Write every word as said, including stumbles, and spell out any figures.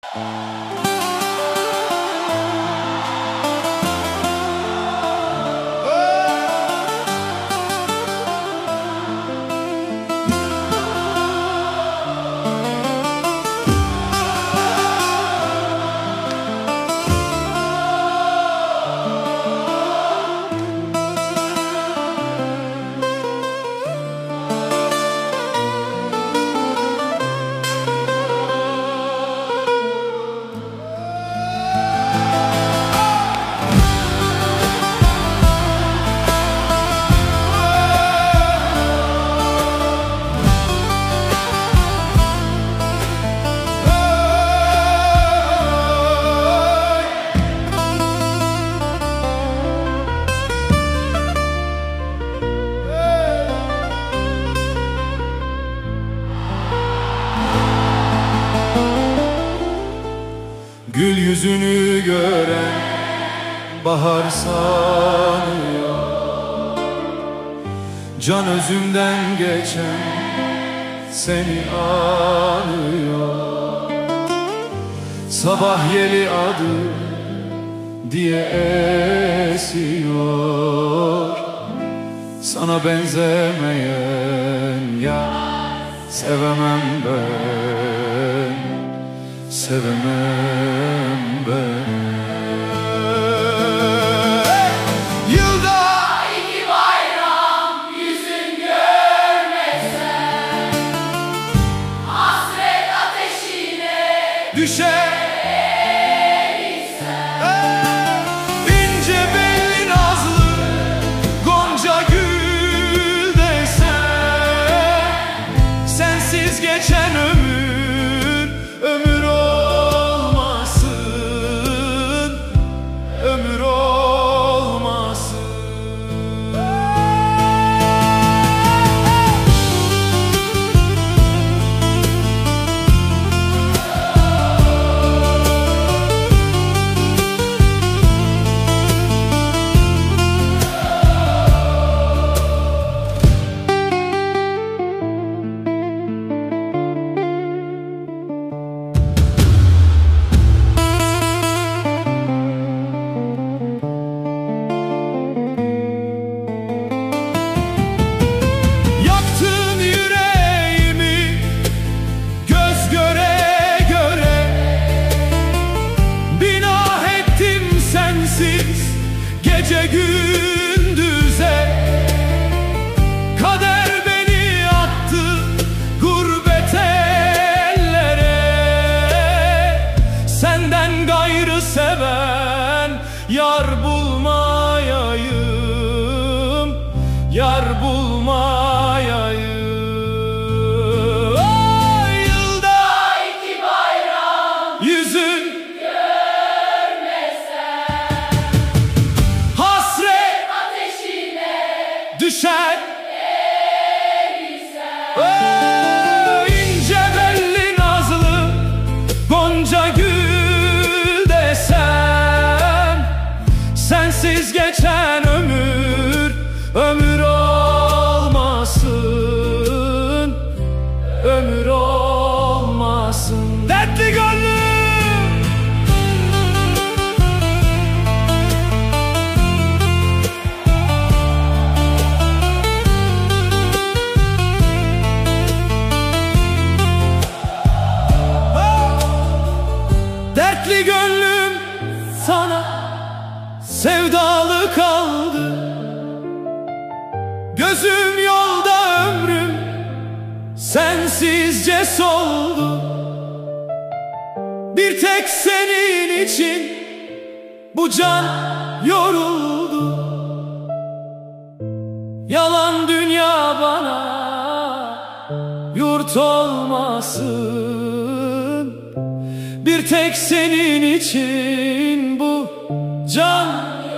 Gül yüzünü gören bahar sanıyor, can özümden geçen seni anıyor. Sabah yeli adı diye esiyor, sana benzemeyen ya sevemem ben, sevemem ben. Yılda iki bayram yüzün görmesem, hasret ateşine Düşer ince belli nazlı gonca gül desem, sensiz geçen ömür ömür olmasın, ömür olmasın. Gece gündüze kader beni attı gurbet ellere, senden gayrı seven yar bulmayayım, yar bulmayayım. Oh, yılda iki bayram yüzün düşer oh, ince belli nazlı gonca gül desem, sensiz geçen ömür ömür olmasın, ömür olmasın. Dertli gönlüm Dertli gönlüm sana sevdalı kaldı, gözüm yolda ömrüm sensizce soldu. Bir tek senin için bu can yoruldu, yalan dünya bana yurt olmasın. Bir tek senin için bu can